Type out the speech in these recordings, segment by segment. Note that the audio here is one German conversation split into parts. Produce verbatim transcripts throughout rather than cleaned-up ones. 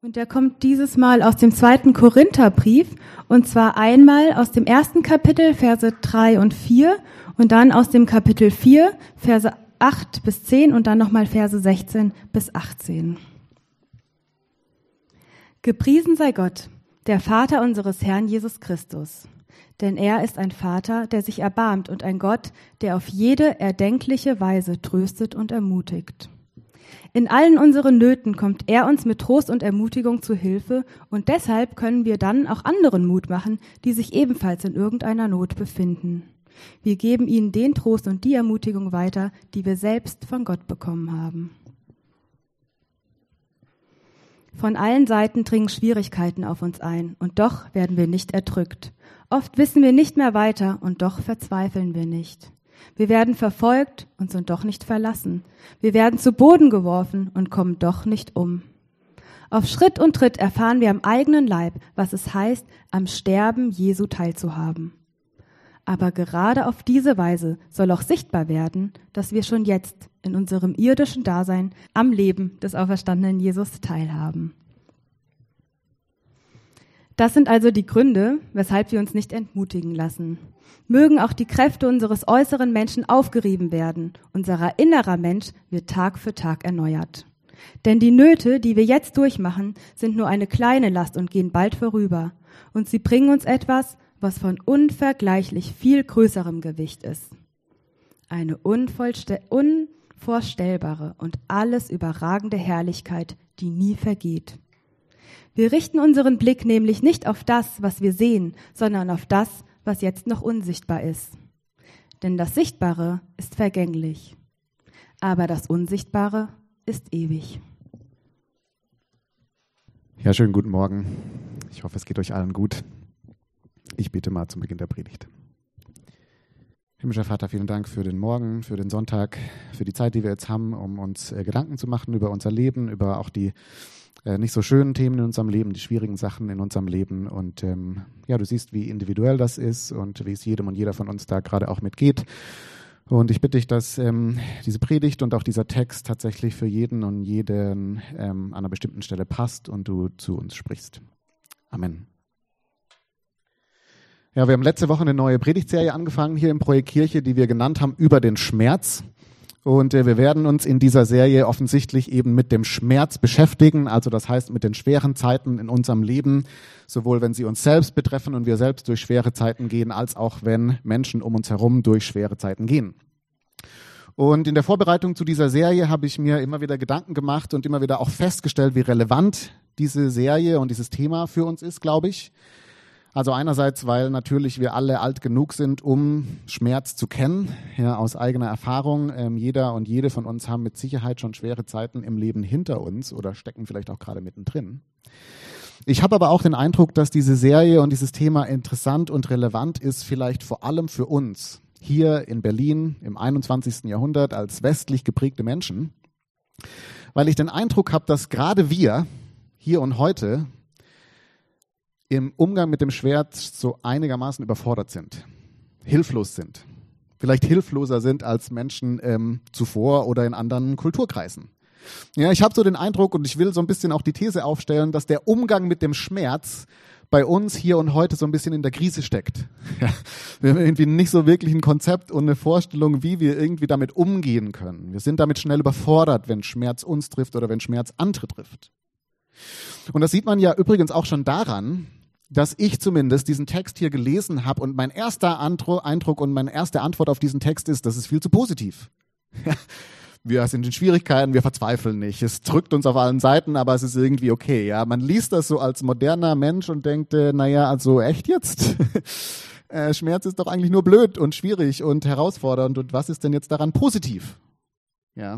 Und der kommt dieses Mal aus dem zweiten Korintherbrief, und zwar einmal aus dem ersten Kapitel, Verse drei und vier, und dann aus dem Kapitel vier, Verse acht bis zehn und dann nochmal Verse sechzehn bis achtzehn. Gepriesen sei Gott, der Vater unseres Herrn Jesus Christus. Denn er ist ein Vater, der sich erbarmt, und ein Gott, der auf jede erdenkliche Weise tröstet und ermutigt. In allen unseren Nöten kommt er uns mit Trost und Ermutigung zu Hilfe, und deshalb können wir dann auch anderen Mut machen, die sich ebenfalls in irgendeiner Not befinden. Wir geben ihnen den Trost und die Ermutigung weiter, die wir selbst von Gott bekommen haben. Von allen Seiten dringen Schwierigkeiten auf uns ein, und doch werden wir nicht erdrückt. Oft wissen wir nicht mehr weiter, und doch verzweifeln wir nicht. Wir werden verfolgt und sind doch nicht verlassen. Wir werden zu Boden geworfen und kommen doch nicht um. Auf Schritt und Tritt erfahren wir am eigenen Leib, was es heißt, am Sterben Jesu teilzuhaben. Aber gerade auf diese Weise soll auch sichtbar werden, dass wir schon jetzt in unserem irdischen Dasein am Leben des auferstandenen Jesus teilhaben. Das sind also die Gründe, weshalb wir uns nicht entmutigen lassen. Mögen auch die Kräfte unseres äußeren Menschen aufgerieben werden. Unser innerer Mensch wird Tag für Tag erneuert. Denn die Nöte, die wir jetzt durchmachen, sind nur eine kleine Last und gehen bald vorüber. Und sie bringen uns etwas, was von unvergleichlich viel größerem Gewicht ist. Eine unvollste- unvorstellbare und alles überragende Herrlichkeit, die nie vergeht. Wir richten unseren Blick nämlich nicht auf das, was wir sehen, sondern auf das, was jetzt noch unsichtbar ist. Denn das Sichtbare ist vergänglich, aber das Unsichtbare ist ewig. Ja, schönen guten Morgen. Ich hoffe, es geht euch allen gut. Ich bete mal zum Beginn der Predigt. Himmlischer Vater, vielen Dank für den Morgen, für den Sonntag, für die Zeit, die wir jetzt haben, um uns äh, Gedanken zu machen über unser Leben, über auch die äh, nicht so schönen Themen in unserem Leben, die schwierigen Sachen in unserem Leben. Und ähm, ja, du siehst, wie individuell das ist und wie es jedem und jeder von uns da gerade auch mitgeht. Und ich bitte dich, dass ähm, diese Predigt und auch dieser Text tatsächlich für jeden und jeden ähm, an einer bestimmten Stelle passt und du zu uns sprichst. Amen. Ja, wir haben letzte Woche eine neue Predigtserie angefangen hier im Projekt Kirche, die wir genannt haben über den Schmerz. Und äh, wir werden uns in dieser Serie offensichtlich eben mit dem Schmerz beschäftigen, also das heißt mit den schweren Zeiten in unserem Leben, sowohl wenn sie uns selbst betreffen und wir selbst durch schwere Zeiten gehen, als auch wenn Menschen um uns herum durch schwere Zeiten gehen. Und in der Vorbereitung zu dieser Serie habe ich mir immer wieder Gedanken gemacht und immer wieder auch festgestellt, wie relevant diese Serie und dieses Thema für uns ist, glaube ich. Also einerseits, weil natürlich wir alle alt genug sind, um Schmerz zu kennen, ja, aus eigener Erfahrung. Ähm, jeder und jede von uns haben mit Sicherheit schon schwere Zeiten im Leben hinter uns oder stecken vielleicht auch gerade mittendrin. Ich habe aber auch den Eindruck, dass diese Serie und dieses Thema interessant und relevant ist, vielleicht vor allem für uns hier in Berlin im einundzwanzigsten Jahrhundert als westlich geprägte Menschen, weil ich den Eindruck habe, dass gerade wir hier und heute im Umgang mit dem Schmerz so einigermaßen überfordert sind, hilflos sind, vielleicht hilfloser sind als Menschen ähm, zuvor oder in anderen Kulturkreisen. Ja, ich habe so den Eindruck und ich will so ein bisschen auch die These aufstellen, dass der Umgang mit dem Schmerz bei uns hier und heute so ein bisschen in der Krise steckt. Ja, wir haben irgendwie nicht so wirklich ein Konzept und eine Vorstellung, wie wir irgendwie damit umgehen können. Wir sind damit schnell überfordert, wenn Schmerz uns trifft oder wenn Schmerz andere trifft. Und das sieht man ja übrigens auch schon daran, dass ich zumindest diesen Text hier gelesen habe und mein erster Eindruck und meine erste Antwort auf diesen Text ist, das ist viel zu positiv. Wir sind in Schwierigkeiten, wir verzweifeln nicht. Es drückt uns auf allen Seiten, aber es ist irgendwie okay. Ja, man liest das so als moderner Mensch und denkt, äh, naja, also echt jetzt? äh, Schmerz ist doch eigentlich nur blöd und schwierig und herausfordernd. Und was ist denn jetzt daran positiv? Ja.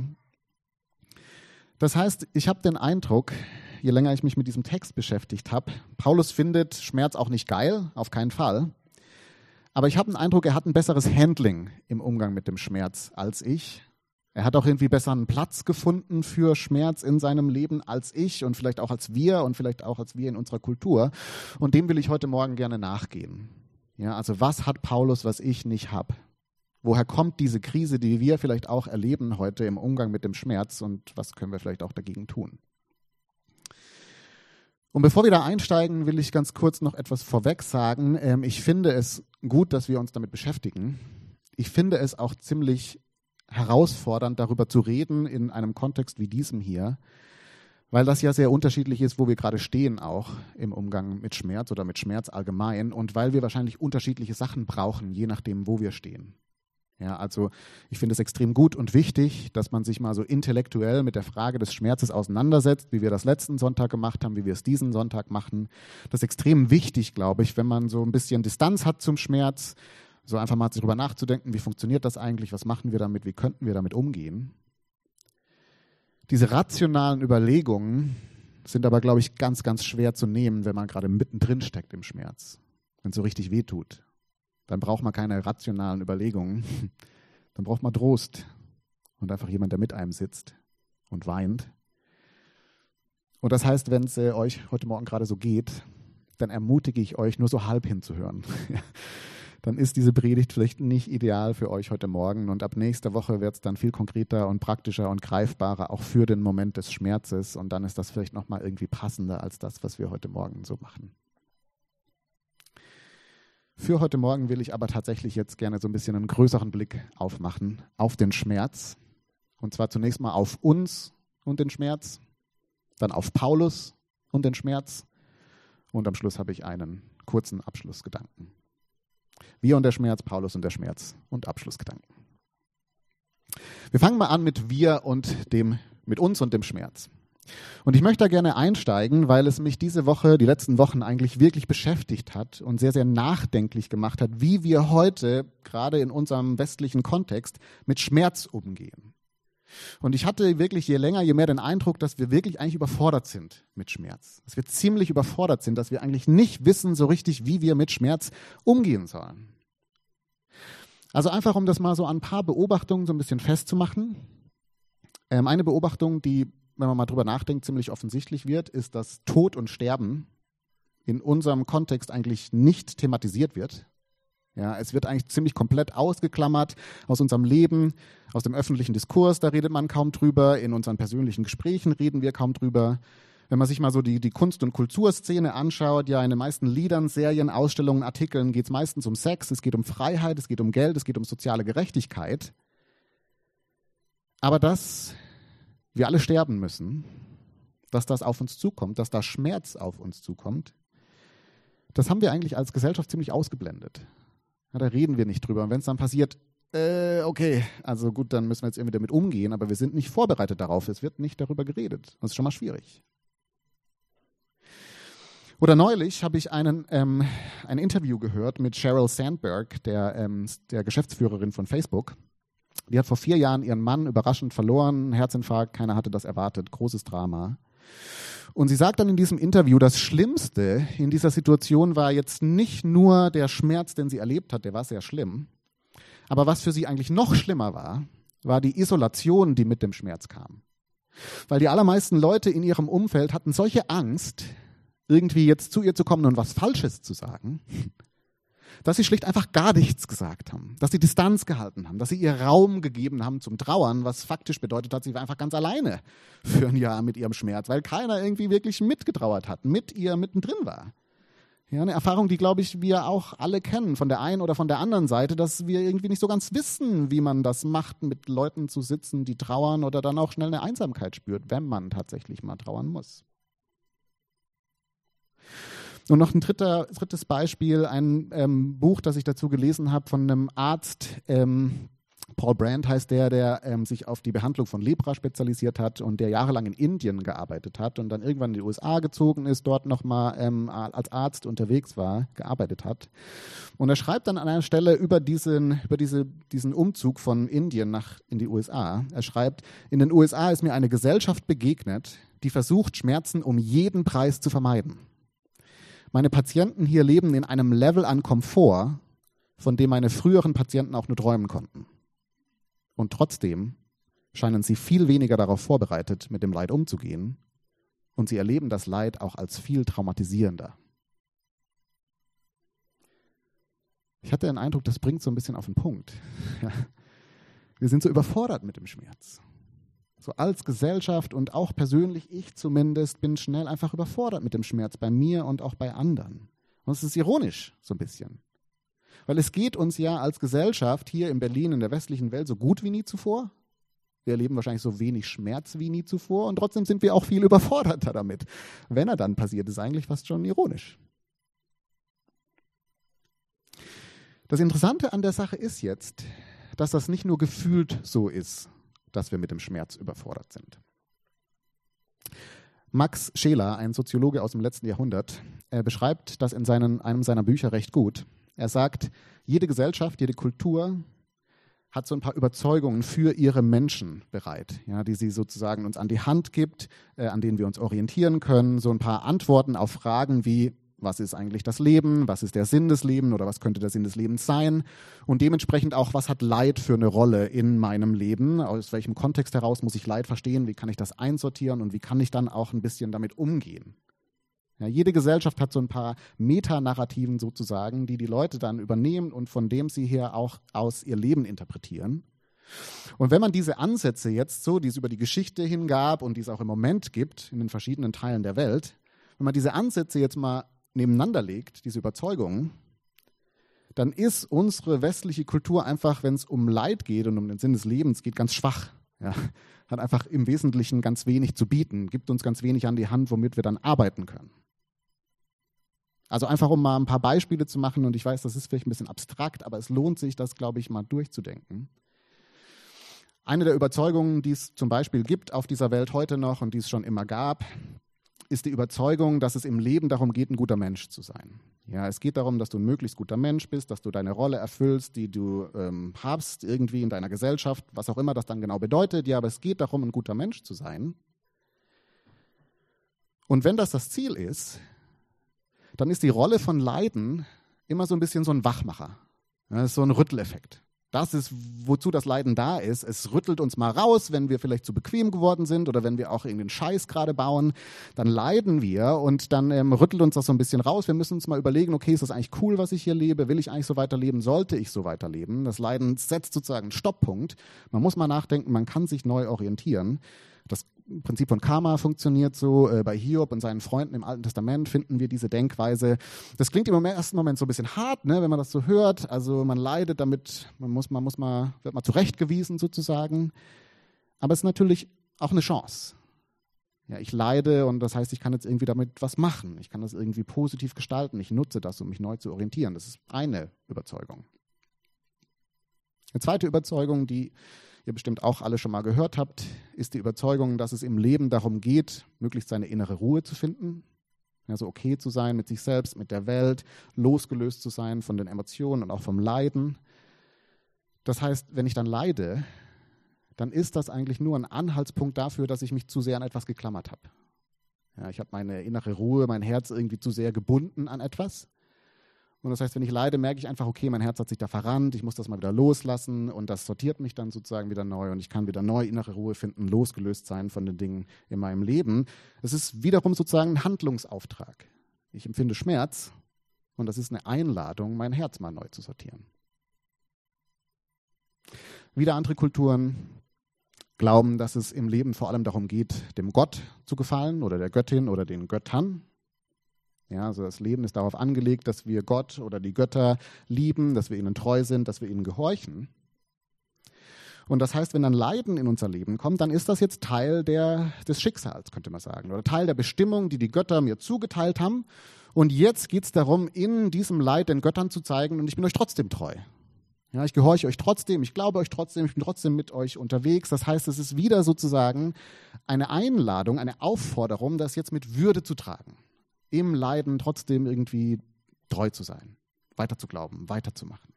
Das heißt, ich habe den Eindruck, je länger ich mich mit diesem Text beschäftigt habe, Paulus findet Schmerz auch nicht geil, auf keinen Fall. Aber ich habe den Eindruck, er hat ein besseres Handling im Umgang mit dem Schmerz als ich. Er hat auch irgendwie besser einen Platz gefunden für Schmerz in seinem Leben als ich und vielleicht auch als wir und vielleicht auch als wir in unserer Kultur. Und dem will ich heute Morgen gerne nachgehen. Ja, also was hat Paulus, was ich nicht habe? Woher kommt diese Krise, die wir vielleicht auch erleben heute im Umgang mit dem Schmerz und was können wir vielleicht auch dagegen tun? Und bevor wir da einsteigen, will ich ganz kurz noch etwas vorweg sagen. Ähm, ich finde es gut, dass wir uns damit beschäftigen. Ich finde es auch ziemlich herausfordernd, darüber zu reden in einem Kontext wie diesem hier, weil das ja sehr unterschiedlich ist, wo wir gerade stehen auch im Umgang mit Schmerz oder mit Schmerz allgemein und weil wir wahrscheinlich unterschiedliche Sachen brauchen, je nachdem, wo wir stehen. Ja, also ich finde es extrem gut und wichtig, dass man sich mal so intellektuell mit der Frage des Schmerzes auseinandersetzt, wie wir das letzten Sonntag gemacht haben, wie wir es diesen Sonntag machen. Das ist extrem wichtig, glaube ich, wenn man so ein bisschen Distanz hat zum Schmerz, so einfach mal darüber nachzudenken, wie funktioniert das eigentlich, was machen wir damit, wie könnten wir damit umgehen. Diese rationalen Überlegungen sind aber, glaube ich, ganz, ganz schwer zu nehmen, wenn man gerade mittendrin steckt im Schmerz, wenn es so richtig wehtut. Dann braucht man keine rationalen Überlegungen, dann braucht man Trost und einfach jemand, der mit einem sitzt und weint. Und das heißt, wenn es äh, euch heute Morgen gerade so geht, dann ermutige ich euch, nur so halb hinzuhören. Dann ist diese Predigt vielleicht nicht ideal für euch heute Morgen und ab nächster Woche wird es dann viel konkreter und praktischer und greifbarer, auch für den Moment des Schmerzes und dann ist das vielleicht nochmal irgendwie passender als das, was wir heute Morgen so machen. Für heute Morgen will ich aber tatsächlich jetzt gerne so ein bisschen einen größeren Blick aufmachen auf den Schmerz und zwar zunächst mal auf uns und den Schmerz, dann auf Paulus und den Schmerz und am Schluss habe ich einen kurzen Abschlussgedanken. Wir und der Schmerz, Paulus und der Schmerz und Abschlussgedanken. Wir fangen mal an mit wir und dem, mit uns und dem Schmerz. Und ich möchte da gerne einsteigen, weil es mich diese Woche, die letzten Wochen eigentlich wirklich beschäftigt hat und sehr, sehr nachdenklich gemacht hat, wie wir heute, gerade in unserem westlichen Kontext, mit Schmerz umgehen. Und ich hatte wirklich je länger, je mehr den Eindruck, dass wir wirklich eigentlich überfordert sind mit Schmerz. Dass wir ziemlich überfordert sind, dass wir eigentlich nicht wissen so richtig, wie wir mit Schmerz umgehen sollen. Also einfach, um das mal so an ein paar Beobachtungen so ein bisschen festzumachen. Ähm, eine Beobachtung, die, wenn man mal drüber nachdenkt, ziemlich offensichtlich wird, ist, dass Tod und Sterben in unserem Kontext eigentlich nicht thematisiert wird. Ja, es wird eigentlich ziemlich komplett ausgeklammert aus unserem Leben, aus dem öffentlichen Diskurs, da redet man kaum drüber, in unseren persönlichen Gesprächen reden wir kaum drüber. Wenn man sich mal so die, die Kunst- und Kulturszene anschaut, ja in den meisten Liedern, Serien, Ausstellungen, Artikeln geht es meistens um Sex, es geht um Freiheit, es geht um Geld, es geht um soziale Gerechtigkeit. Aber dass wir alle sterben müssen, dass das auf uns zukommt, dass da Schmerz auf uns zukommt, das haben wir eigentlich als Gesellschaft ziemlich ausgeblendet. Ja, da reden wir nicht drüber. Und wenn es dann passiert, äh, okay, also gut, dann müssen wir jetzt irgendwie damit umgehen, aber wir sind nicht vorbereitet darauf. Es wird nicht darüber geredet. Das ist schon mal schwierig. Oder neulich habe ich einen, ähm, ein Interview gehört mit Sheryl Sandberg, der, ähm, der Geschäftsführerin von Facebook. Die hat vor vier Jahren ihren Mann überraschend verloren, Herzinfarkt, keiner hatte das erwartet, großes Drama. Und sie sagt dann in diesem Interview, das Schlimmste in dieser Situation war jetzt nicht nur der Schmerz, den sie erlebt hat, der war sehr schlimm, aber was für sie eigentlich noch schlimmer war, war die Isolation, die mit dem Schmerz kam. Weil die allermeisten Leute in ihrem Umfeld hatten solche Angst, irgendwie jetzt zu ihr zu kommen und was Falsches zu sagen, dass sie schlicht einfach gar nichts gesagt haben, dass sie Distanz gehalten haben, dass sie ihr Raum gegeben haben zum Trauern, was faktisch bedeutet hat, sie war einfach ganz alleine für ein Jahr mit ihrem Schmerz, weil keiner irgendwie wirklich mitgetrauert hat, mit ihr mittendrin war. Ja, eine Erfahrung, die, glaube ich, wir auch alle kennen, von der einen oder von der anderen Seite, dass wir irgendwie nicht so ganz wissen, wie man das macht, mit Leuten zu sitzen, die trauern oder dann auch schnell eine Einsamkeit spürt, wenn man tatsächlich mal trauern muss. Und noch ein dritter, drittes Beispiel, ein ähm, Buch, das ich dazu gelesen habe von einem Arzt, ähm, Paul Brand heißt der, der ähm, sich auf die Behandlung von Lepra spezialisiert hat und der jahrelang in Indien gearbeitet hat und dann irgendwann in die U S A gezogen ist, dort nochmal ähm, als Arzt unterwegs war, gearbeitet hat. Und er schreibt dann an einer Stelle über diesen, über diese, diesen Umzug von Indien nach in die U S A. Er schreibt, in den U S A ist mir eine Gesellschaft begegnet, die versucht, Schmerzen um jeden Preis zu vermeiden. Meine Patienten hier leben in einem Level an Komfort, von dem meine früheren Patienten auch nur träumen konnten. Und trotzdem scheinen sie viel weniger darauf vorbereitet, mit dem Leid umzugehen. Und sie erleben das Leid auch als viel traumatisierender. Ich hatte den Eindruck, das bringt so ein bisschen auf den Punkt. Wir sind so überfordert mit dem Schmerz. So als Gesellschaft und auch persönlich, ich zumindest, bin schnell einfach überfordert mit dem Schmerz bei mir und auch bei anderen. Und es ist ironisch, so ein bisschen. Weil es geht uns ja als Gesellschaft hier in Berlin, in der westlichen Welt, so gut wie nie zuvor. Wir erleben wahrscheinlich so wenig Schmerz wie nie zuvor und trotzdem sind wir auch viel überforderter damit. Wenn er dann passiert, ist eigentlich fast schon ironisch. Das Interessante an der Sache ist jetzt, dass das nicht nur gefühlt so ist, dass wir mit dem Schmerz überfordert sind. Max Scheler, ein Soziologe aus dem letzten Jahrhundert, er beschreibt das in seinen, einem seiner Bücher recht gut. Er sagt, jede Gesellschaft, jede Kultur hat so ein paar Überzeugungen für ihre Menschen bereit, ja, die sie sozusagen uns an die Hand gibt, äh, an denen wir uns orientieren können, so ein paar Antworten auf Fragen wie, was ist eigentlich das Leben, was ist der Sinn des Lebens oder was könnte der Sinn des Lebens sein und dementsprechend auch, was hat Leid für eine Rolle in meinem Leben, aus welchem Kontext heraus muss ich Leid verstehen, wie kann ich das einsortieren und wie kann ich dann auch ein bisschen damit umgehen. Ja, jede Gesellschaft hat so ein paar Metanarrativen sozusagen, die die Leute dann übernehmen und von dem sie her auch aus ihr Leben interpretieren. Und wenn man diese Ansätze jetzt so, die es über die Geschichte hingab und die es auch im Moment gibt in den verschiedenen Teilen der Welt, wenn man diese Ansätze jetzt mal nebeneinander legt, diese Überzeugungen, dann ist unsere westliche Kultur einfach, wenn es um Leid geht und um den Sinn des Lebens geht, ganz schwach. Ja, hat einfach im Wesentlichen ganz wenig zu bieten, gibt uns ganz wenig an die Hand, womit wir dann arbeiten können. Also einfach, um mal ein paar Beispiele zu machen, und ich weiß, das ist vielleicht ein bisschen abstrakt, aber es lohnt sich, das, glaube ich, mal durchzudenken. Eine der Überzeugungen, die es zum Beispiel gibt auf dieser Welt heute noch und die es schon immer gab, ist die Überzeugung, dass es im Leben darum geht, ein guter Mensch zu sein. Ja, es geht darum, dass du ein möglichst guter Mensch bist, dass du deine Rolle erfüllst, die du ähm, hast, irgendwie in deiner Gesellschaft, was auch immer das dann genau bedeutet. Ja, aber es geht darum, ein guter Mensch zu sein. Und wenn das das Ziel ist, dann ist die Rolle von Leiden immer so ein bisschen so ein Wachmacher. Das ist so ein Rütteleffekt. Das ist, wozu das Leiden da ist. Es rüttelt uns mal raus, wenn wir vielleicht zu bequem geworden sind oder wenn wir auch irgendeinen Scheiß gerade bauen. Dann leiden wir und dann ähm, rüttelt uns das so ein bisschen raus. Wir müssen uns mal überlegen, okay, ist das eigentlich cool, was ich hier lebe? Will ich eigentlich so weiterleben? Sollte ich so weiterleben? Das Leiden setzt sozusagen einen Stopppunkt. Man muss mal nachdenken, man kann sich neu orientieren. Das Prinzip von Karma funktioniert so. Äh, bei Hiob und seinen Freunden im Alten Testament finden wir diese Denkweise. Das klingt im ersten Moment so ein bisschen hart, ne, wenn man das so hört. Also man leidet damit, man muss, man muss mal, wird mal zurechtgewiesen sozusagen. Aber es ist natürlich auch eine Chance. Ja, ich leide und das heißt, ich kann jetzt irgendwie damit was machen. Ich kann das irgendwie positiv gestalten. Ich nutze das, um mich neu zu orientieren. Das ist eine Überzeugung. Eine zweite Überzeugung, die ihr bestimmt auch alle schon mal gehört habt, ist die Überzeugung, dass es im Leben darum geht, möglichst seine innere Ruhe zu finden. Also okay zu sein mit sich selbst, mit der Welt, losgelöst zu sein von den Emotionen und auch vom Leiden. Das heißt, wenn ich dann leide, dann ist das eigentlich nur ein Anhaltspunkt dafür, dass ich mich zu sehr an etwas geklammert habe. Ja, ich habe meine innere Ruhe, mein Herz irgendwie zu sehr gebunden an etwas. Und das heißt, wenn ich leide, merke ich einfach, okay, mein Herz hat sich da verrannt, ich muss das mal wieder loslassen und das sortiert mich dann sozusagen wieder neu und ich kann wieder neu innere Ruhe finden, losgelöst sein von den Dingen in meinem Leben. Es ist wiederum sozusagen ein Handlungsauftrag. Ich empfinde Schmerz und das ist eine Einladung, mein Herz mal neu zu sortieren. Wieder andere Kulturen glauben, dass es im Leben vor allem darum geht, dem Gott zu gefallen oder der Göttin oder den Göttern. Ja, also das Leben ist darauf angelegt, dass wir Gott oder die Götter lieben, dass wir ihnen treu sind, dass wir ihnen gehorchen. Und das heißt, wenn dann Leiden in unser Leben kommt, dann ist das jetzt Teil der, des Schicksals, könnte man sagen, oder Teil der Bestimmung, die die Götter mir zugeteilt haben. Und jetzt geht es darum, in diesem Leid den Göttern zu zeigen, und ich bin euch trotzdem treu. Ja, ich gehorche euch trotzdem, ich glaube euch trotzdem, ich bin trotzdem mit euch unterwegs. Das heißt, es ist wieder sozusagen eine Einladung, eine Aufforderung, das jetzt mit Würde zu tragen. Im Leiden trotzdem irgendwie treu zu sein, weiter zu glauben, weiterzumachen.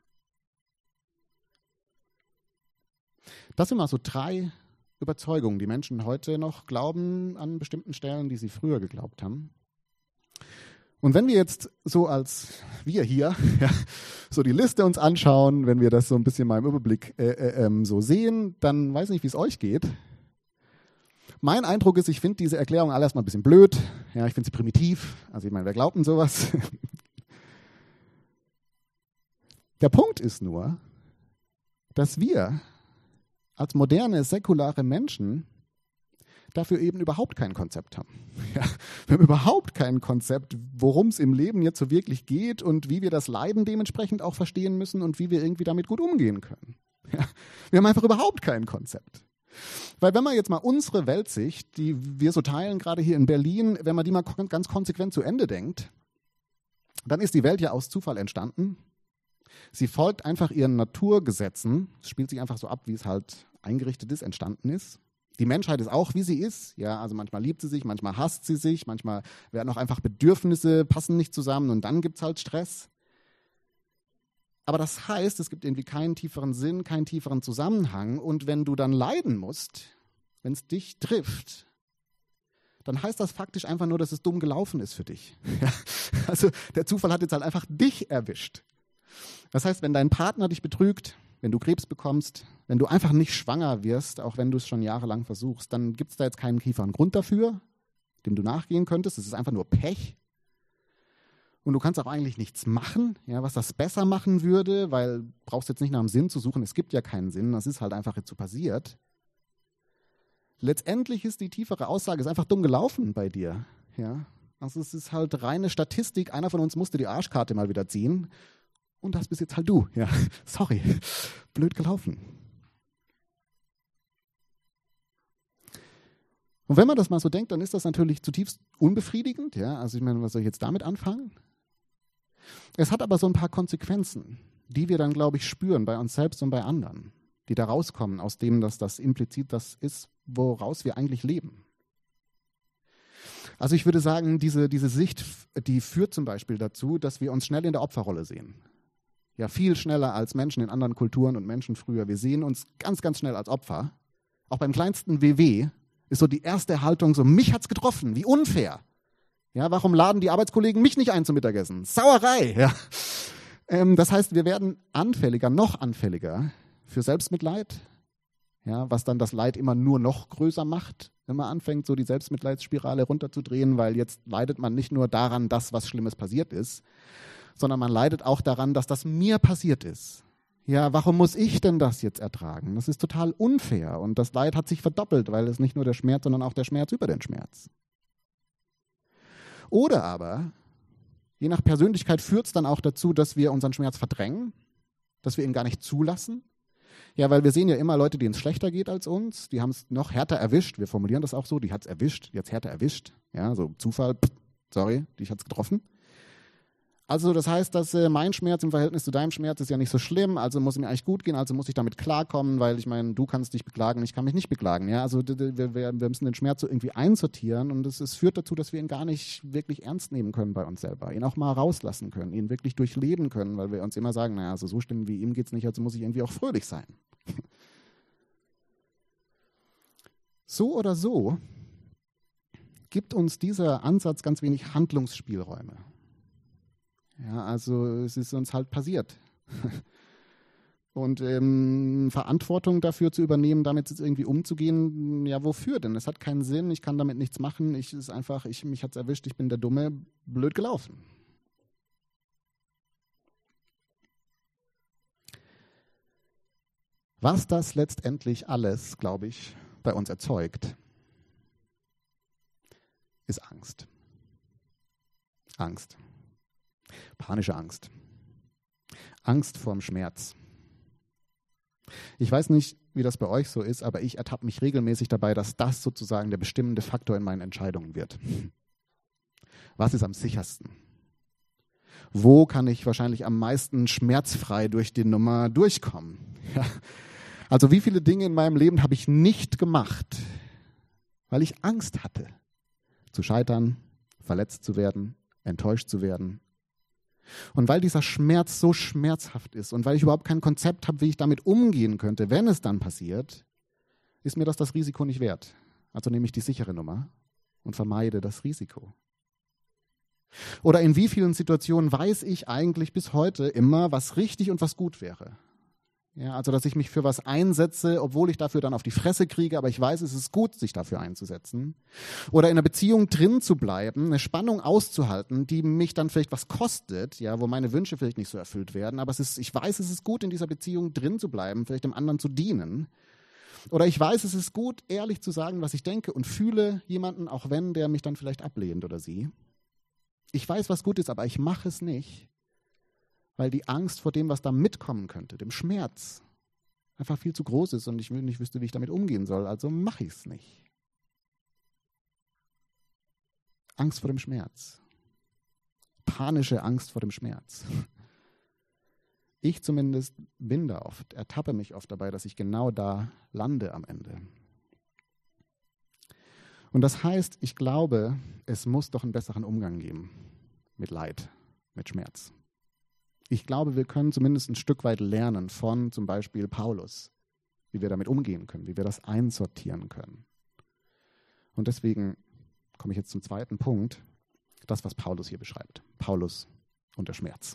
Das sind mal so drei Überzeugungen, die Menschen heute noch glauben an bestimmten Stellen, die sie früher geglaubt haben. Und wenn wir jetzt so als wir hier ja, so die Liste uns anschauen, wenn wir das so ein bisschen mal im Überblick äh, äh, ähm, so sehen, dann weiß ich nicht, wie es euch geht. Mein Eindruck ist, ich finde diese Erklärung alle erstmal ein bisschen blöd. Ja, ich finde sie primitiv. Also ich meine, wer glaubt denn sowas? Der Punkt ist nur, dass wir als moderne, säkulare Menschen dafür eben überhaupt kein Konzept haben. Ja, wir haben überhaupt kein Konzept, worum es im Leben jetzt so wirklich geht und wie wir das Leiden dementsprechend auch verstehen müssen und wie wir irgendwie damit gut umgehen können. Ja, wir haben einfach überhaupt kein Konzept. Weil wenn man jetzt mal unsere Weltsicht, die wir so teilen, gerade hier in Berlin, wenn man die mal ganz konsequent zu Ende denkt, dann ist die Welt ja aus Zufall entstanden. Sie folgt einfach ihren Naturgesetzen. Es spielt sich einfach so ab, wie es halt eingerichtet ist, entstanden ist. Die Menschheit ist auch, wie sie ist. Ja, also manchmal liebt sie sich, manchmal hasst sie sich, manchmal werden auch einfach Bedürfnisse, passen nicht zusammen und dann gibt es halt Stress. Aber das heißt, es gibt irgendwie keinen tieferen Sinn, keinen tieferen Zusammenhang. Und wenn du dann leiden musst, wenn es dich trifft, dann heißt das faktisch einfach nur, dass es dumm gelaufen ist für dich. Ja, also der Zufall hat jetzt halt einfach dich erwischt. Das heißt, wenn dein Partner dich betrügt, wenn du Krebs bekommst, wenn du einfach nicht schwanger wirst, auch wenn du es schon jahrelang versuchst, dann gibt es da jetzt keinen tieferen Grund dafür, dem du nachgehen könntest. Es ist einfach nur Pech. Und du kannst auch eigentlich nichts machen, ja, was das besser machen würde, weil du brauchst jetzt nicht nach dem Sinn zu suchen. Es gibt ja keinen Sinn, das ist halt einfach jetzt so passiert. Letztendlich ist die tiefere Aussage, ist einfach dumm gelaufen bei dir. Ja. Also es ist halt reine Statistik. Einer von uns musste die Arschkarte mal wieder ziehen. Und das bist jetzt halt du. Ja, sorry, blöd gelaufen. Und wenn man das mal so denkt, dann ist das natürlich zutiefst unbefriedigend. Ja, also ich meine, was soll ich jetzt damit anfangen? Es hat aber so ein paar Konsequenzen, die wir dann, glaube ich, spüren bei uns selbst und bei anderen, die da rauskommen, aus dem, dass das implizit das ist, woraus wir eigentlich leben. Also ich würde sagen, diese, diese Sicht, die führt zum Beispiel dazu, dass wir uns schnell in der Opferrolle sehen. Ja, viel schneller als Menschen in anderen Kulturen und Menschen früher. Wir sehen uns ganz, ganz schnell als Opfer. Auch beim kleinsten W W ist so die erste Haltung so, mich hat's getroffen, wie unfair. Ja, warum laden die Arbeitskollegen mich nicht ein zum Mittagessen? Sauerei. Ja. Ähm, das heißt, wir werden anfälliger, noch anfälliger für Selbstmitleid, ja, was dann das Leid immer nur noch größer macht, wenn man anfängt, so die Selbstmitleidsspirale runterzudrehen, weil jetzt leidet man nicht nur daran, dass was Schlimmes passiert ist, sondern man leidet auch daran, dass das mir passiert ist. Ja, warum muss ich denn das jetzt ertragen? Das ist total unfair und das Leid hat sich verdoppelt, weil es nicht nur der Schmerz, sondern auch der Schmerz über den Schmerz. Oder aber, je nach Persönlichkeit führt es dann auch dazu, dass wir unseren Schmerz verdrängen, dass wir ihn gar nicht zulassen. Ja, weil wir sehen ja immer Leute, denen es schlechter geht als uns, die haben es noch härter erwischt, wir formulieren das auch so, die hat es erwischt, die hat es härter erwischt. Ja, so Zufall, pff, sorry, dich hat es getroffen. Also das heißt, dass äh, mein Schmerz im Verhältnis zu deinem Schmerz ist ja nicht so schlimm, also muss es mir eigentlich gut gehen, also muss ich damit klarkommen, weil ich meine, du kannst dich beklagen, ich kann mich nicht beklagen. Ja? Also wir, wir, wir müssen den Schmerz so irgendwie einsortieren und es, es führt dazu, dass wir ihn gar nicht wirklich ernst nehmen können bei uns selber, ihn auch mal rauslassen können, ihn wirklich durchleben können, weil wir uns immer sagen, naja, also so schlimm wie ihm geht es nicht, also muss ich irgendwie auch fröhlich sein. So oder so gibt uns dieser Ansatz ganz wenig Handlungsspielräume. Ja, also es ist uns halt passiert. Und ähm, Verantwortung dafür zu übernehmen, damit jetzt irgendwie umzugehen, ja wofür denn? Es hat keinen Sinn, ich kann damit nichts machen, ich ist einfach, ich, mich hat's erwischt, ich bin der Dumme, blöd gelaufen. Was das letztendlich alles, glaube ich, bei uns erzeugt, ist Angst. Angst. Panische Angst. Angst vorm Schmerz. Ich weiß nicht, wie das bei euch so ist, aber ich ertappe mich regelmäßig dabei, dass das sozusagen der bestimmende Faktor in meinen Entscheidungen wird. Was ist am sichersten? Wo kann ich wahrscheinlich am meisten schmerzfrei durch die Nummer durchkommen? Ja. Also wie viele Dinge in meinem Leben habe ich nicht gemacht, weil ich Angst hatte, zu scheitern, verletzt zu werden, enttäuscht zu werden. Und weil dieser Schmerz so schmerzhaft ist und weil ich überhaupt kein Konzept habe, wie ich damit umgehen könnte, wenn es dann passiert, ist mir das das Risiko nicht wert. Also nehme ich die sichere Nummer und vermeide das Risiko. Oder in wie vielen Situationen weiß ich eigentlich bis heute immer, was richtig und was gut wäre? Ja, also dass ich mich für was einsetze, obwohl ich dafür dann auf die Fresse kriege, aber ich weiß, es ist gut, sich dafür einzusetzen. Oder in einer Beziehung drin zu bleiben, eine Spannung auszuhalten, die mich dann vielleicht was kostet, ja, wo meine Wünsche vielleicht nicht so erfüllt werden, aber es ist, ich weiß, es ist gut, in dieser Beziehung drin zu bleiben, vielleicht dem anderen zu dienen. Oder ich weiß, es ist gut, ehrlich zu sagen, was ich denke und fühle jemanden, auch wenn der mich dann vielleicht ablehnt oder sie. Ich weiß, was gut ist, aber ich mache es nicht, weil die Angst vor dem, was da mitkommen könnte, dem Schmerz, einfach viel zu groß ist und ich nicht wüsste, wie ich damit umgehen soll. Also mache ich es nicht. Angst vor dem Schmerz. Panische Angst vor dem Schmerz. Ich zumindest bin da oft, ertappe mich oft dabei, dass ich genau da lande am Ende. Und das heißt, ich glaube, es muss doch einen besseren Umgang geben mit Leid, mit Schmerz. Ich glaube, wir können zumindest ein Stück weit lernen von zum Beispiel Paulus, wie wir damit umgehen können, wie wir das einsortieren können. Und deswegen komme ich jetzt zum zweiten Punkt, das, was Paulus hier beschreibt. Paulus und der Schmerz.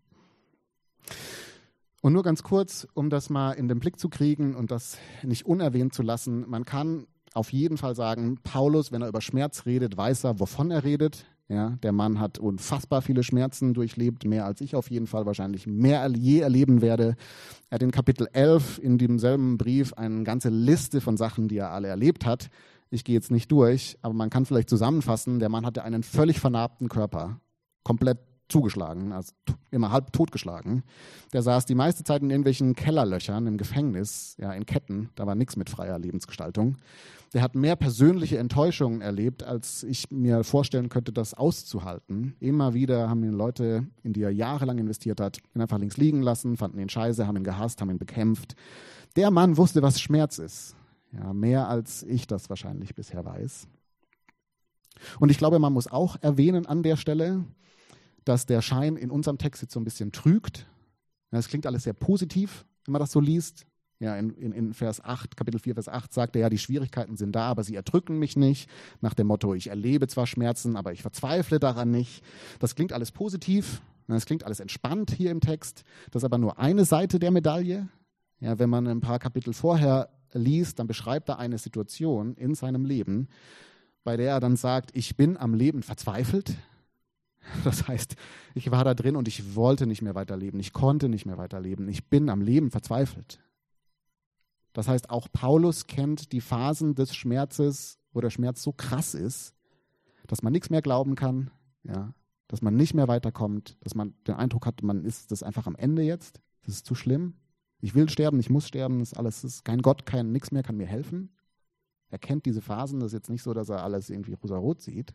Und nur ganz kurz, um das mal in den Blick zu kriegen und das nicht unerwähnt zu lassen, man kann auf jeden Fall sagen, Paulus, wenn er über Schmerz redet, weiß er, wovon er redet. Ja, der Mann hat unfassbar viele Schmerzen durchlebt, mehr als ich auf jeden Fall wahrscheinlich mehr je erleben werde. Er hat in Kapitel elf in demselben Brief eine ganze Liste von Sachen, die er alle erlebt hat. Ich gehe jetzt nicht durch, aber man kann vielleicht zusammenfassen, der Mann hatte einen völlig vernarbten Körper, komplett zugeschlagen, also immer halb totgeschlagen. Der saß die meiste Zeit in irgendwelchen Kellerlöchern im Gefängnis, ja, in Ketten, da war nichts mit freier Lebensgestaltung. Der hat mehr persönliche Enttäuschungen erlebt, als ich mir vorstellen könnte, das auszuhalten. Immer wieder haben ihn Leute, in die er jahrelang investiert hat, ihn einfach links liegen lassen, fanden ihn scheiße, haben ihn gehasst, haben ihn bekämpft. Der Mann wusste, was Schmerz ist. Ja, mehr als ich das wahrscheinlich bisher weiß. Und ich glaube, man muss auch erwähnen an der Stelle, dass der Schein in unserem Text jetzt so ein bisschen trügt. Es klingt alles sehr positiv, wenn man das so liest. Ja, in, in, in Vers acht, Kapitel vier, Vers acht sagt er, ja, die Schwierigkeiten sind da, aber sie erdrücken mich nicht. Nach dem Motto, ich erlebe zwar Schmerzen, aber ich verzweifle daran nicht. Das klingt alles positiv, das klingt alles entspannt hier im Text. Das ist aber nur eine Seite der Medaille. Ja, wenn man ein paar Kapitel vorher liest, dann beschreibt er eine Situation in seinem Leben, bei der er dann sagt, ich bin am Leben verzweifelt. Das heißt, ich war da drin und ich wollte nicht mehr weiterleben. Ich konnte nicht mehr weiterleben. Ich bin am Leben verzweifelt. Das heißt, auch Paulus kennt die Phasen des Schmerzes, wo der Schmerz so krass ist, dass man nichts mehr glauben kann, ja, dass man nicht mehr weiterkommt, dass man den Eindruck hat, man ist das einfach am Ende jetzt. Das ist zu schlimm. Ich will sterben, ich muss sterben, das ist alles, das ist kein Gott, kein nichts mehr kann mir helfen. Er kennt diese Phasen, das ist jetzt nicht so, dass er alles irgendwie rosarot sieht.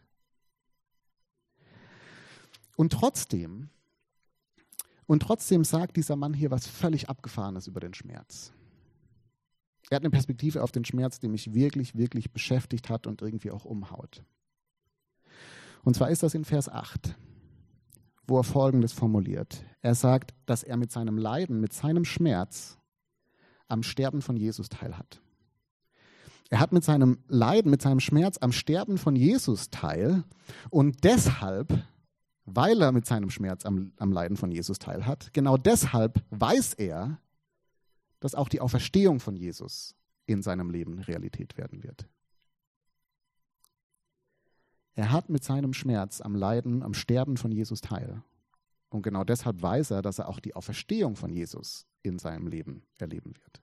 Und trotzdem, und trotzdem sagt dieser Mann hier was völlig Abgefahrenes über den Schmerz. Er hat eine Perspektive auf den Schmerz, die mich wirklich, wirklich beschäftigt hat und irgendwie auch umhaut. Und zwar ist das in Vers acht, wo er Folgendes formuliert. Er sagt, dass er mit seinem Leiden, mit seinem Schmerz am Sterben von Jesus teilhat. Er hat mit seinem Leiden, mit seinem Schmerz am Sterben von Jesus teil und deshalb, weil er mit seinem Schmerz am, am Leiden von Jesus teilhat, genau deshalb weiß er, dass auch die Auferstehung von Jesus in seinem Leben Realität werden wird. Er hat mit seinem Schmerz am Leiden, am Sterben von Jesus teil. Und genau deshalb weiß er, dass er auch die Auferstehung von Jesus in seinem Leben erleben wird.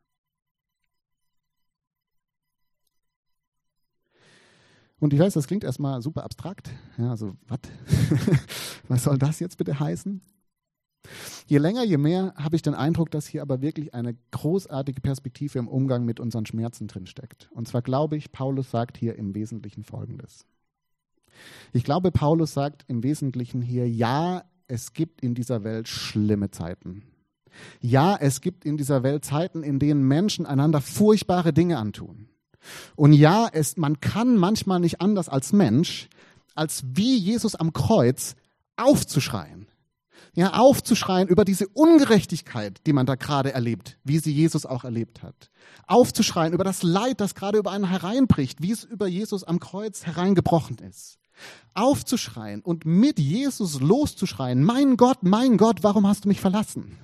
Und ich weiß, das klingt erstmal super abstrakt. Ja, also, was? Was soll das jetzt bitte heißen? Je länger, je mehr habe ich den Eindruck, dass hier aber wirklich eine großartige Perspektive im Umgang mit unseren Schmerzen drinsteckt. Und zwar glaube ich, Paulus sagt hier im Wesentlichen Folgendes. Ich glaube, Paulus sagt im Wesentlichen hier, ja, es gibt in dieser Welt schlimme Zeiten. Ja, es gibt in dieser Welt Zeiten, in denen Menschen einander furchtbare Dinge antun. Und ja, es, man kann manchmal nicht anders als Mensch, als wie Jesus am Kreuz aufzuschreien. Ja, aufzuschreien über diese Ungerechtigkeit, die man da gerade erlebt, wie sie Jesus auch erlebt hat. Aufzuschreien über das Leid, das gerade über einen hereinbricht, wie es über Jesus am Kreuz hereingebrochen ist. Aufzuschreien und mit Jesus loszuschreien, mein Gott, mein Gott, warum hast du mich verlassen?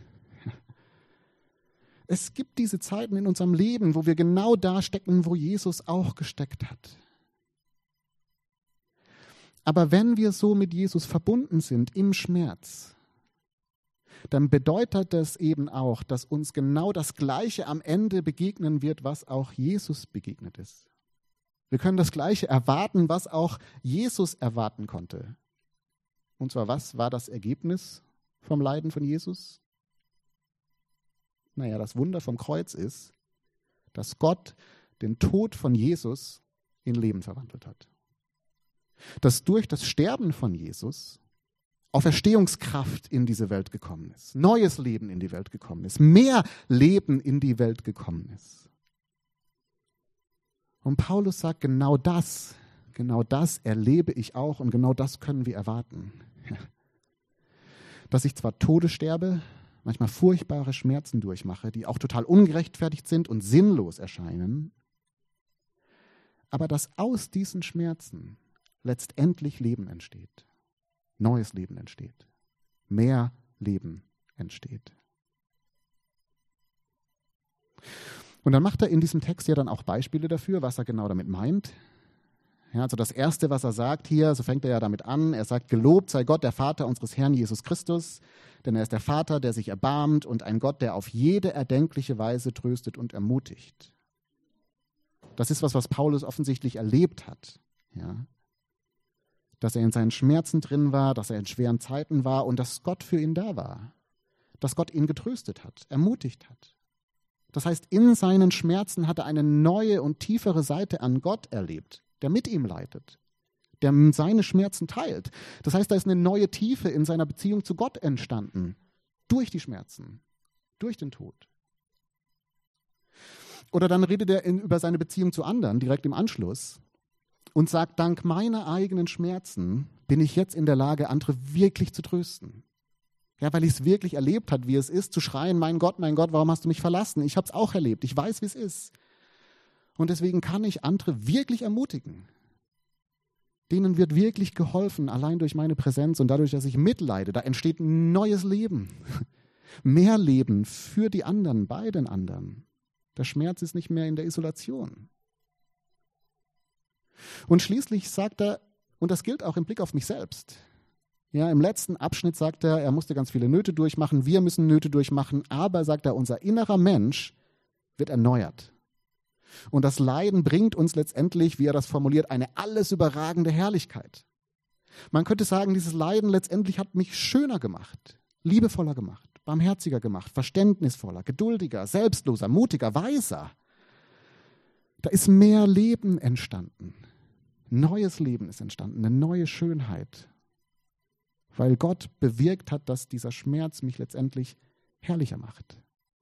Es gibt diese Zeiten in unserem Leben, wo wir genau da stecken, wo Jesus auch gesteckt hat. Aber wenn wir so mit Jesus verbunden sind im Schmerz, dann bedeutet das eben auch, dass uns genau das Gleiche am Ende begegnen wird, was auch Jesus begegnet ist. Wir können das Gleiche erwarten, was auch Jesus erwarten konnte. Und zwar, was war das Ergebnis vom Leiden von Jesus? Naja, das Wunder vom Kreuz ist, dass Gott den Tod von Jesus in Leben verwandelt hat. Dass durch das Sterben von Jesus Auferstehungskraft in diese Welt gekommen ist, neues Leben in die Welt gekommen ist, mehr Leben in die Welt gekommen ist. Und Paulus sagt, genau das, genau das erlebe ich auch und genau das können wir erwarten. Dass ich zwar Tode sterbe, manchmal furchtbare Schmerzen durchmache, die auch total ungerechtfertigt sind und sinnlos erscheinen, aber dass aus diesen Schmerzen letztendlich Leben entsteht. Neues Leben entsteht. Mehr Leben entsteht. Und dann macht er in diesem Text ja dann auch Beispiele dafür, was er genau damit meint. Ja, also das Erste, was er sagt hier, so fängt er ja damit an, er sagt, gelobt sei Gott, der Vater unseres Herrn Jesus Christus, denn er ist der Vater, der sich erbarmt und ein Gott, der auf jede erdenkliche Weise tröstet und ermutigt. Das ist was, was Paulus offensichtlich erlebt hat. Ja. Dass er in seinen Schmerzen drin war, dass er in schweren Zeiten war und dass Gott für ihn da war. Dass Gott ihn getröstet hat, ermutigt hat. Das heißt, in seinen Schmerzen hat er eine neue und tiefere Seite an Gott erlebt, der mit ihm leidet, der seine Schmerzen teilt. Das heißt, da ist eine neue Tiefe in seiner Beziehung zu Gott entstanden, durch die Schmerzen, durch den Tod. Oder dann redet er in, über seine Beziehung zu anderen, direkt im Anschluss, und sagt, dank meiner eigenen Schmerzen bin ich jetzt in der Lage, andere wirklich zu trösten. Ja, weil ich es wirklich erlebt habe, wie es ist, zu schreien, mein Gott, mein Gott, warum hast du mich verlassen? Ich habe es auch erlebt, ich weiß, wie es ist. Und deswegen kann ich andere wirklich ermutigen. Denen wird wirklich geholfen, allein durch meine Präsenz und dadurch, dass ich mitleide. Da entsteht ein neues Leben. Mehr Leben für die anderen, bei den anderen. Der Schmerz ist nicht mehr in der Isolation. Und schließlich sagt er, und das gilt auch im Blick auf mich selbst, ja, im letzten Abschnitt sagt er, er musste ganz viele Nöte durchmachen, wir müssen Nöte durchmachen, aber, sagt er, unser innerer Mensch wird erneuert. Und das Leiden bringt uns letztendlich, wie er das formuliert, eine alles überragende Herrlichkeit. Man könnte sagen, dieses Leiden letztendlich hat mich schöner gemacht, liebevoller gemacht, barmherziger gemacht, verständnisvoller, geduldiger, selbstloser, mutiger, weiser. Da ist mehr Leben entstanden. Neues Leben ist entstanden, eine neue Schönheit. Weil Gott bewirkt hat, dass dieser Schmerz mich letztendlich herrlicher macht.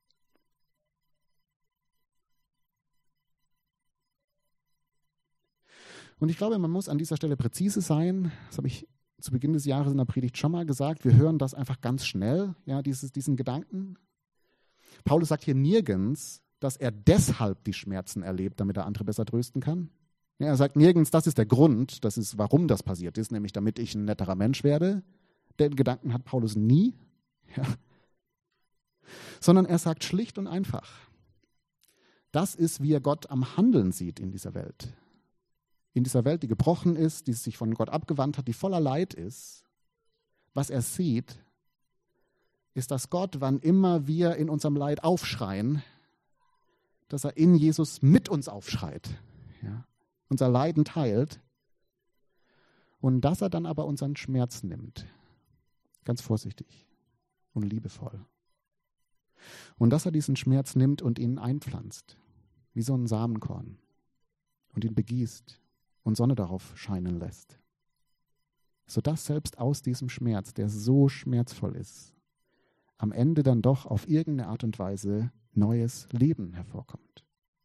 Und ich glaube, man muss an dieser Stelle präzise sein. Das habe ich zu Beginn des Jahres in der Predigt schon mal gesagt. Wir hören das einfach ganz schnell, ja, dieses, diesen Gedanken. Paulus sagt hier nirgends, dass er deshalb die Schmerzen erlebt, damit er andere besser trösten kann. Ja, er sagt nirgends, das ist der Grund, das ist, warum das passiert ist, nämlich damit ich ein netterer Mensch werde. Den Gedanken hat Paulus nie. Ja. Sondern er sagt schlicht und einfach, das ist, wie er Gott am Handeln sieht in dieser Welt. In dieser Welt, die gebrochen ist, die sich von Gott abgewandt hat, die voller Leid ist. Was er sieht, ist, dass Gott, wann immer wir in unserem Leid aufschreien, dass er in Jesus mit uns aufschreit, ja, unser Leiden teilt und dass er dann aber unseren Schmerz nimmt, ganz vorsichtig und liebevoll. Und dass er diesen Schmerz nimmt und ihn einpflanzt, wie so ein Samenkorn und ihn begießt und Sonne darauf scheinen lässt, sodass selbst aus diesem Schmerz, der so schmerzvoll ist, am Ende dann doch auf irgendeine Art und Weise neues Leben hervorkommt.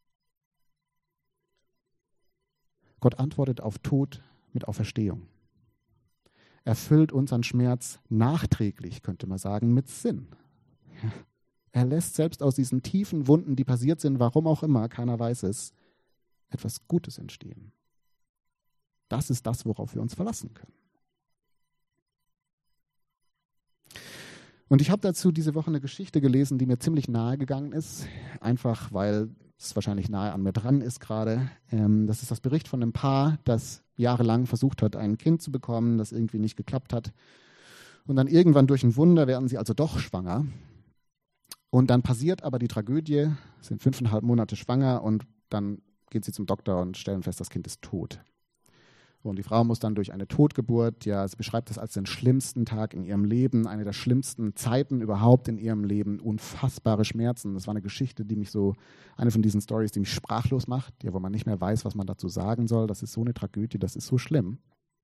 Gott antwortet auf Tod mit Auferstehung. Er füllt unseren Schmerz nachträglich, könnte man sagen, mit Sinn. Er lässt selbst aus diesen tiefen Wunden, die passiert sind, warum auch immer, keiner weiß es, etwas Gutes entstehen. Das ist das, worauf wir uns verlassen können. Und ich habe dazu diese Woche eine Geschichte gelesen, die mir ziemlich nahe gegangen ist, einfach weil es wahrscheinlich nahe an mir dran ist gerade. Ähm, das ist das Bericht von einem Paar, das jahrelang versucht hat, ein Kind zu bekommen, das irgendwie nicht geklappt hat. Und dann irgendwann durch ein Wunder werden sie also doch schwanger. Und dann passiert aber die Tragödie, sind fünfeinhalb Monate schwanger und dann gehen sie zum Doktor und stellen fest, das Kind ist tot. Und die Frau muss dann durch eine Totgeburt, ja, sie beschreibt das als den schlimmsten Tag in ihrem Leben, eine der schlimmsten Zeiten überhaupt in ihrem Leben, unfassbare Schmerzen. Das war eine Geschichte, die mich so, eine von diesen Storys, die mich sprachlos macht, ja, wo man nicht mehr weiß, was man dazu sagen soll. Das ist so eine Tragödie, das ist so schlimm.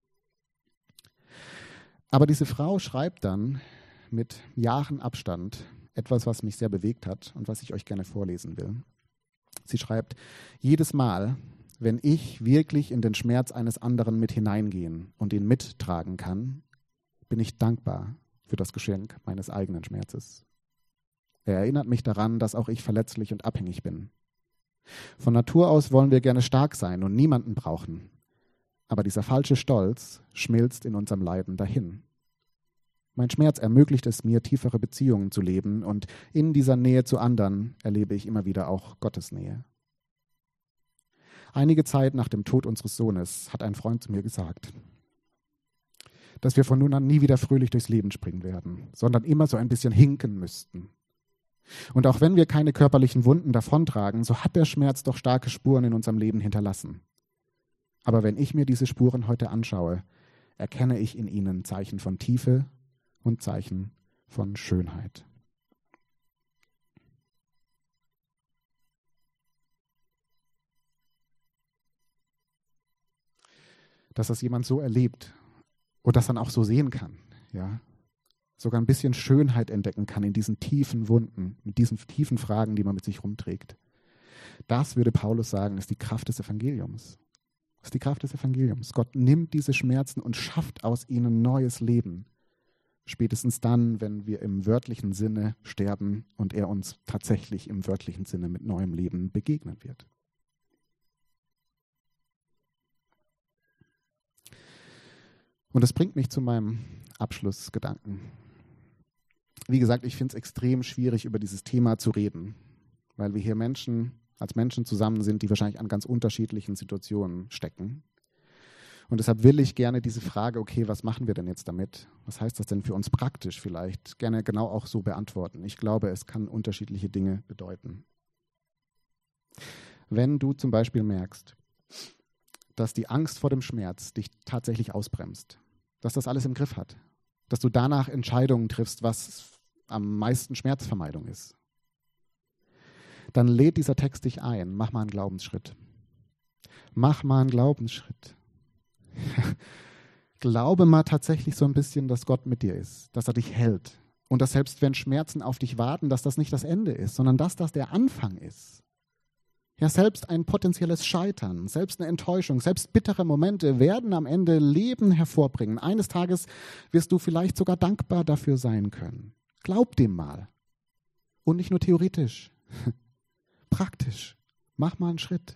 Aber diese Frau schreibt dann mit Jahren Abstand etwas, was mich sehr bewegt hat und was ich euch gerne vorlesen will. Sie schreibt, jedes Mal, wenn ich wirklich in den Schmerz eines anderen mit hineingehen und ihn mittragen kann, bin ich dankbar für das Geschenk meines eigenen Schmerzes. Er erinnert mich daran, dass auch ich verletzlich und abhängig bin. Von Natur aus wollen wir gerne stark sein und niemanden brauchen. Aber dieser falsche Stolz schmilzt in unserem Leiden dahin. Mein Schmerz ermöglicht es mir, tiefere Beziehungen zu leben und in dieser Nähe zu anderen erlebe ich immer wieder auch Gottes Nähe. Einige Zeit nach dem Tod unseres Sohnes hat ein Freund zu mir gesagt, dass wir von nun an nie wieder fröhlich durchs Leben springen werden, sondern immer so ein bisschen hinken müssten. Und auch wenn wir keine körperlichen Wunden davontragen, so hat der Schmerz doch starke Spuren in unserem Leben hinterlassen. Aber wenn ich mir diese Spuren heute anschaue, erkenne ich in ihnen Zeichen von Tiefe und Zeichen von Schönheit. Dass das jemand so erlebt und das dann auch so sehen kann, ja, sogar ein bisschen Schönheit entdecken kann in diesen tiefen Wunden, mit diesen tiefen Fragen, die man mit sich rumträgt. Das würde Paulus sagen, ist die Kraft des Evangeliums. Das ist die Kraft des Evangeliums. Gott nimmt diese Schmerzen und schafft aus ihnen neues Leben. Spätestens dann, wenn wir im wörtlichen Sinne sterben und er uns tatsächlich im wörtlichen Sinne mit neuem Leben begegnen wird. Und das bringt mich zu meinem Abschlussgedanken. Wie gesagt, ich finde es extrem schwierig, über dieses Thema zu reden, weil wir hier Menschen, als Menschen zusammen sind, die wahrscheinlich an ganz unterschiedlichen Situationen stecken. Und deshalb will ich gerne diese Frage, okay, was machen wir denn jetzt damit? Was heißt das denn für uns praktisch vielleicht? Gerne genau auch so beantworten. Ich glaube, es kann unterschiedliche Dinge bedeuten. Wenn du zum Beispiel merkst, dass die Angst vor dem Schmerz dich tatsächlich ausbremst, dass das alles im Griff hat, dass du danach Entscheidungen triffst, was am meisten Schmerzvermeidung ist, dann lädt dieser Text dich ein, mach mal einen Glaubensschritt. Mach mal einen Glaubensschritt. Glaube mal tatsächlich so ein bisschen, dass Gott mit dir ist, dass er dich hält und dass selbst wenn Schmerzen auf dich warten, dass das nicht das Ende ist, sondern dass das der Anfang ist. Ja, selbst ein potenzielles Scheitern, selbst eine Enttäuschung, selbst bittere Momente werden am Ende Leben hervorbringen. Eines Tages wirst du vielleicht sogar dankbar dafür sein können. Glaub dem mal. Und nicht nur theoretisch, praktisch. Mach mal einen Schritt.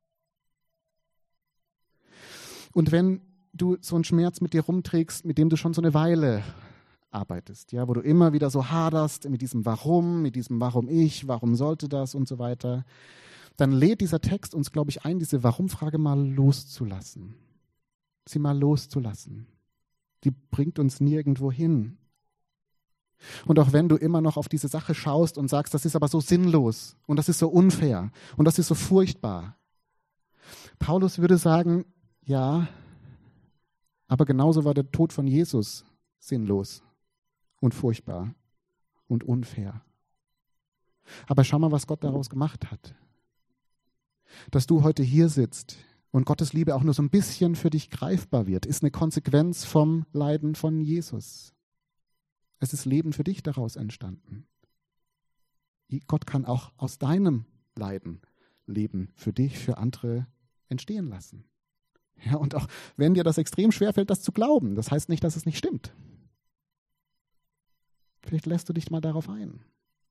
Und wenn du so einen Schmerz mit dir rumträgst, mit dem du schon so eine Weile arbeitest, ja, wo du immer wieder so haderst mit diesem Warum, mit diesem Warum ich, warum sollte das und so weiter, dann lädt dieser Text uns, glaube ich, ein, diese Warum-Frage mal loszulassen. Sie mal loszulassen. Die bringt uns nirgendwo hin. Und auch wenn du immer noch auf diese Sache schaust und sagst, das ist aber so sinnlos und das ist so unfair und das ist so furchtbar. Paulus würde sagen, ja, aber genauso war der Tod von Jesus sinnlos und furchtbar und unfair. Aber schau mal, was Gott daraus gemacht hat. Dass du heute hier sitzt und Gottes Liebe auch nur so ein bisschen für dich greifbar wird, ist eine Konsequenz vom Leiden von Jesus. Es ist Leben für dich daraus entstanden. Gott kann auch aus deinem Leiden Leben für dich, für andere entstehen lassen. Ja, und auch wenn dir das extrem schwerfällt, das zu glauben, das heißt nicht, dass es nicht stimmt. Vielleicht lässt du dich mal darauf ein.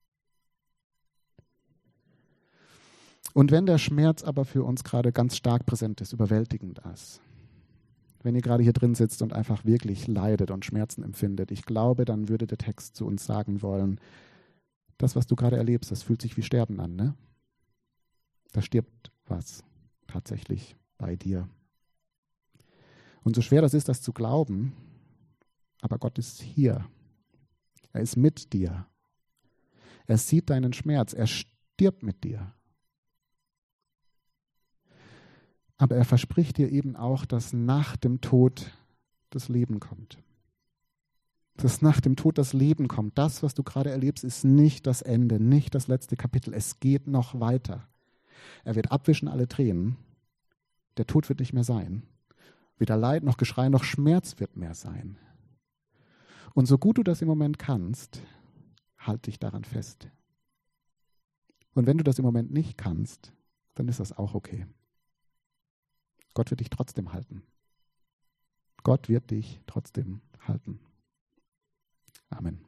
Und wenn der Schmerz aber für uns gerade ganz stark präsent ist, überwältigend ist, wenn ihr gerade hier drin sitzt und einfach wirklich leidet und Schmerzen empfindet, ich glaube, dann würde der Text zu uns sagen wollen, das, was du gerade erlebst, das fühlt sich wie Sterben an, ne? Da stirbt was tatsächlich bei dir. Und so schwer das ist, das zu glauben, Aber Gott ist hier. Er ist mit dir. Er sieht deinen Schmerz. Er stirbt mit dir. Aber er verspricht dir eben auch, dass nach dem Tod das Leben kommt. Dass nach dem Tod das Leben kommt. Das, was du gerade erlebst, ist nicht das Ende, nicht das letzte Kapitel. Es geht noch weiter. Er wird abwischen alle Tränen. Der Tod wird nicht mehr sein. Weder Leid noch Geschrei noch Schmerz wird mehr sein. Und so gut du das im Moment kannst, halt dich daran fest. Und wenn du das im Moment nicht kannst, dann ist das auch okay. Gott wird dich trotzdem halten. Gott wird dich trotzdem halten. Amen.